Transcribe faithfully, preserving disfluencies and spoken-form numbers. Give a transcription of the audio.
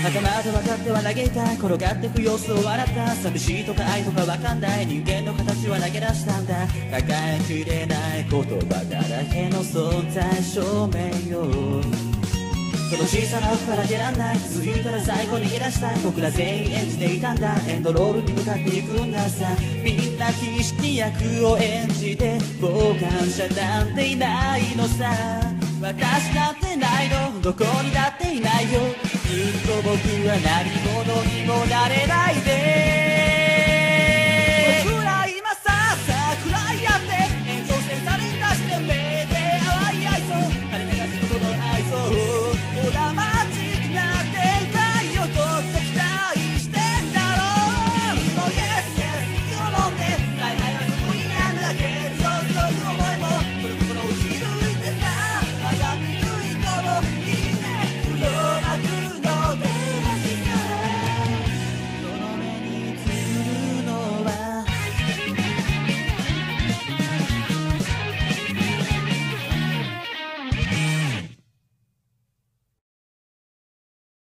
頭と分かっては投げた転がってく様子を笑った寂しいとか愛とか分かんない人間の形は投げ出したんだ抱えきれない言葉だらけの存在証明よその小さな奥から出らんない気づいたら最後逃げ出したい僕ら全員演じていたんだエンドロールに向かっていくんださみんな必死に役を演じて傍観者なんていないのさ私なんてないのどこにだっていないよずっと僕は何者にもなれないで